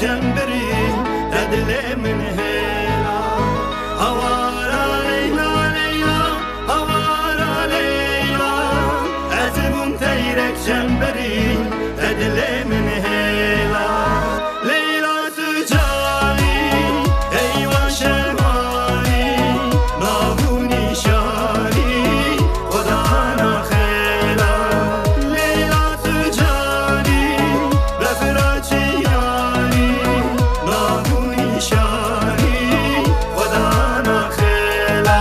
جنبري تدلي من هلا هوارا ليلى ليلى هوارا ليلى عزم تيرك جنبري تدلي من هلا ليلى تجاني ايوه شمالي نابوني شاري خدانا خيلا ليلى تجاني بفراجي ياري نابوني شاري خدانا خيلا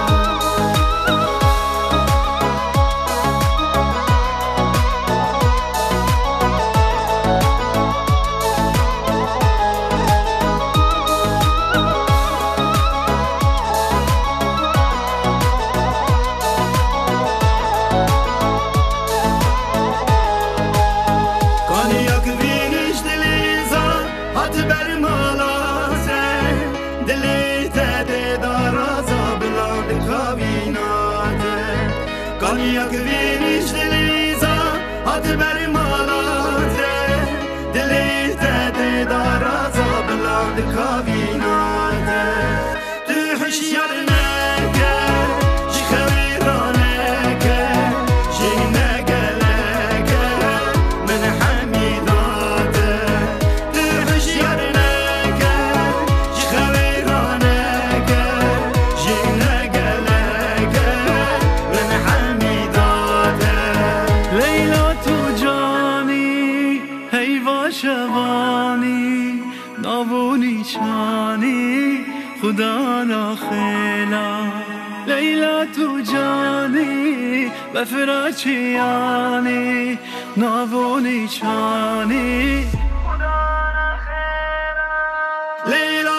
Konyak viniş diliza hat ber malate dilite de daraza bland kavinate tu hişyarneke şkhaviraneke jine geleke min hamidate tu hişyarneke şkhaviraneke jine geleke min شوانی نابونی چانی خدا ناخیلا لیلا تو جانی بفراچیانی نابونی چانی خدا ناخیلا لیلا